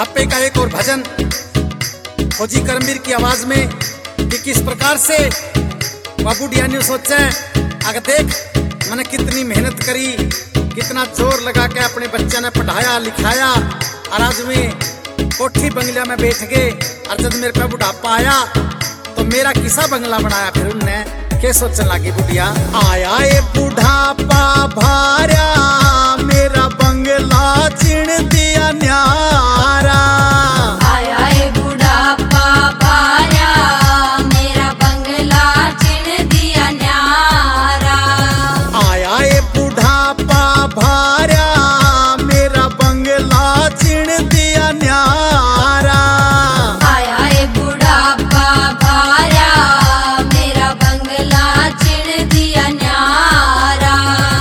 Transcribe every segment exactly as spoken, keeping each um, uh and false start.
बुढ़ापे का एक और भजन फौजी करमवीर की आवाज में कि किस प्रकार से वह बुढ़िया ने सोचा अगर देख मैंने कितनी मेहनत करी, कितना जोर लगा के अपने बच्चे ने पढ़ाया लिखाया और आज में कोठी बंगला में बैठ गए और जब मेरे पे बुढ़ापा आया तो मेरा किसा बंगला बनाया। फिर उनने के सोचने लगी बुढ़िया आया ए बुढ़ापा भार्या मेरा बंगला चिण दिया न्यारा। आया ए बुढ़ापा भार्या मेरा बंगला चिण दिया न्यारा। आया ए बुढ़ापा भार्या मेरा बंगला चिण दिया न्यारा। आया ए बुढ़ापा भार्या मेरा बंगला चिण दिया न्यारा।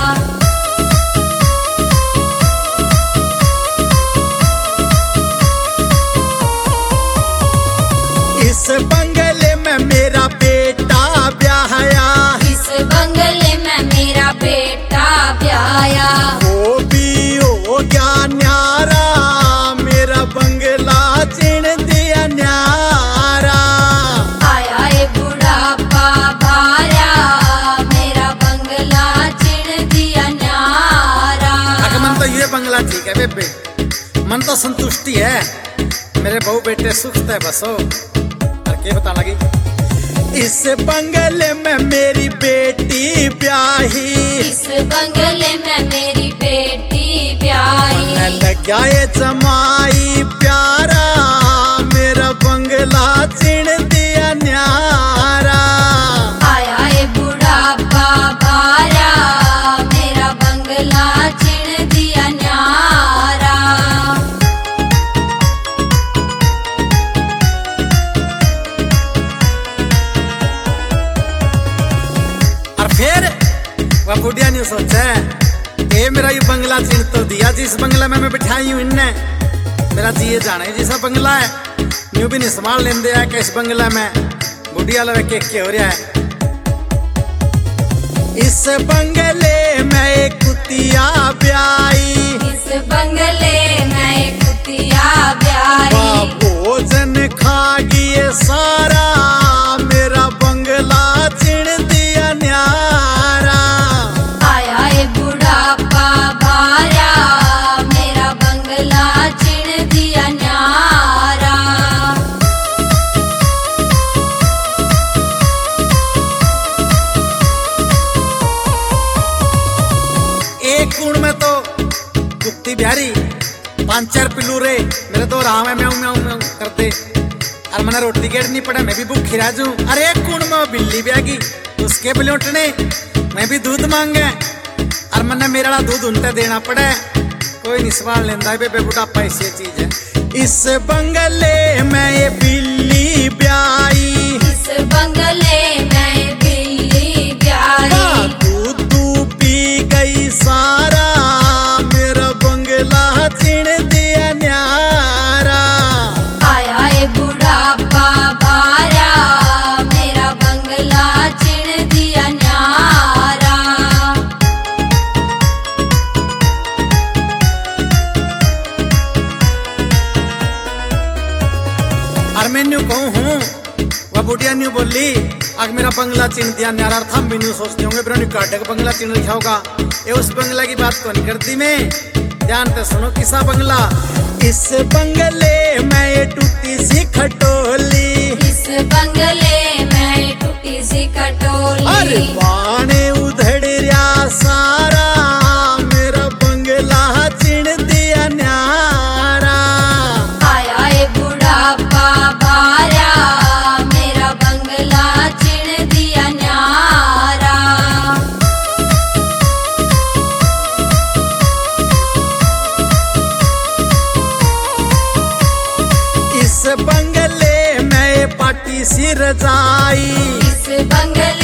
इस बंगले में मेरा बेटा ब्याहया, इस बंगले में मेरा बेटा ब्याहया। वो भी हो गया न्यारा मेरा बंगला चिण दिया न्यारा। आया ए बुढ़ापा भार्या मेरा बंगला चिण दिया न्यारा। अगर मन तो ये बंगला ठीक है बेबे, मन तो संतुष्टि है, मेरे बहू बेटे सुख है बसो। और क्या बता लगी इस बंगले में मेरी बेटी ब्याही, इस बंगले में मेरी बेटी ब्याही। लग गया ये जमाई प्यारा मेरा बंगला चिण दिया न्यारा। आया ए बुढ़ापा भार्या मेरा बंगला चिण दिया न्यारा। और फिर वह बुढ़िया ने सोचा ए मेरा ये बंगला चिण तो दिया जिस बंगला में मैं बिठाई हूँ इनने, मेरा जिए जाने जैसा बंगला है यूं भी नहीं संभाल लेंदे है कि इस बंगला में बुढ़िया लगे के क्या हो रहा है। इस बंगले में एक कुतिया ब्याई, इस बंगले में एक कुतिया ब्याही। भोजन खा गए सारा मेरा बंगला चिण दिया न्यारा। आया ए बुढ़ापा भार्या मेरा बंगला चिण दिया न्यारा। एक कुण में तो कुत्ती बिहारी पांच चार पिल्लू रे मेरे दो राह में म्याऊं म्याऊं म्याऊं करते और मैंने रोटी गेड़नी पड़े मैं भी भूखी रह जाऊं। अरे एक कुण में बिल्ली ब्यागी उसके बिलोटने मैं भी दूध मांगे और मैंने मेरा दूध उनते देना पड़े। कोई नहीं सवाल लेंदा बेबे बुढ़ापा ऐसी चीज है। इस बंगले में ये बिल्ली ब्याई, इस बंगले में बिल्ली ब्याही। दूध तू पी गई सारा मेरा बंगला चिण दिया न्यारा। आया ए बुढ़ापा भार्या मेरा बंगला चिण दिया न्यारा। और मैं न्यू कहूँ हूँ वह बुढ़िया न्यू बोली अगर मेरा बंगला चिण दिया न्यारा था हम भी न्यू सोचते होंगे फिर काटे का बंगला चिण लिखा होगा। ये उस बंगला की बात तो नहीं करती मैं, जानते सुनो किसा बंगला। इस बंगले में ये टूटी सी खटोली, इस बंगले में टूटी सी कटोली। अरे बाणे उधड़ रहा सारा मेरा बंगला चिण दिया न्यारा। आया ए बुढ़ापा भार्या मेरा बंगला चिण दिया न्यारा। इस बंगले में पाटी सी रजाई, इस बंगले